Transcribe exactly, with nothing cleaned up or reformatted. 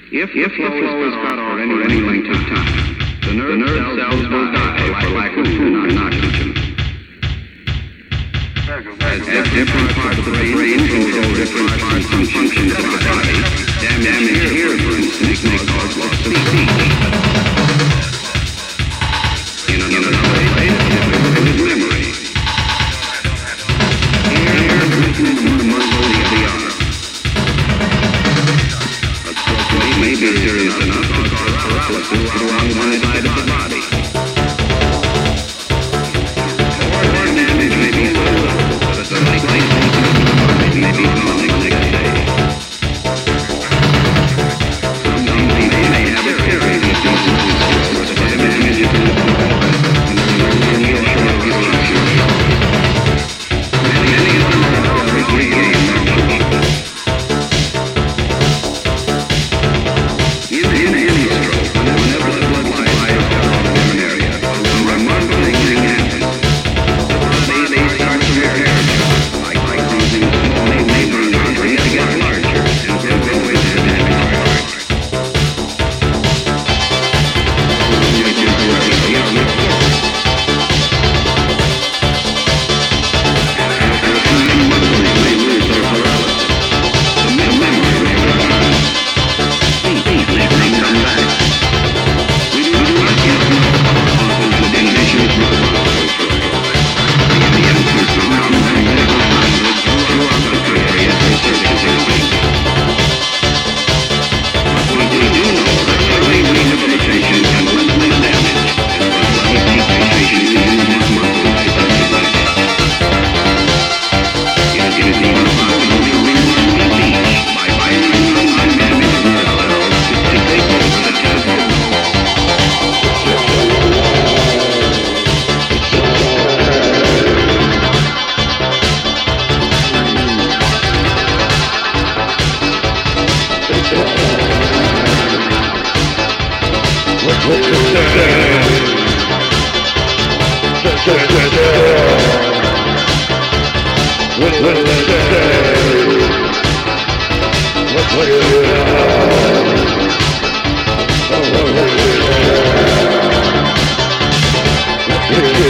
If, if the flow is cut off for any, any length of time, the nerve, the nerve cells will die for lack of food and oxygen. As, as different parts of the brain control different parts and functions of the body, damage here, for instance, may cause loss of speech. In another place, difficulty with memory. Here, weakness in the muscle of the arm. A stroke may be serious enough to cause paralysis along one side of the body. Or damage may be so little that a slight weakness may be caused the next day. Some people may have a series of diseases or damage to the body, and the real short structure. Many, many of them have regained their function. In, in any stroke, whenever the blood supply is cut off in an area, a remarkable thing happens. The body starts to repair itself, like causing small neighboring arteries to get larger and to avoid their damaged parts. Which is the reality of the flow. After a time, muscles may lose their paralysis. The memory may return. Speech may come back. We do not yet know how often the conditions will follow. The answers will come from medical scientists throughout the country as research is happening. But we do know that early rehabilitation can lessen the damage, as well as teach patients to use his muscles effectively. It is even possible to relearn speech by firing some undamaged nerve cells to take over the task of What